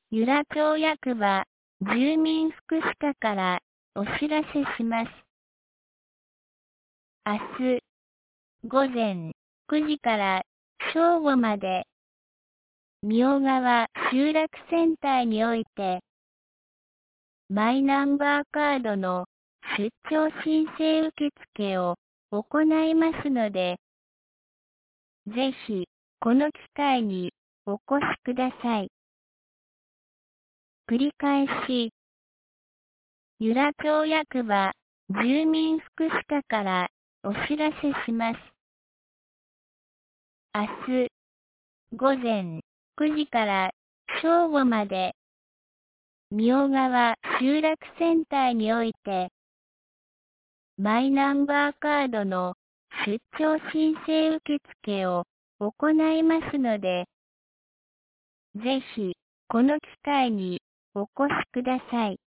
由良町役場住民福祉課からお知らせします。明日午前9時から正午まで、妙川集落センターにおいて、マイナンバーカードの出張申請受付を行いますので、ぜひこの機会にお越しください。繰り返し、由良町役場住民福祉課からお知らせします。明日午前9時から正午まで、妙川集落センターにおいて、マイナンバーカードの出張申請受付を行いますので、ぜひこの機会にお越しください。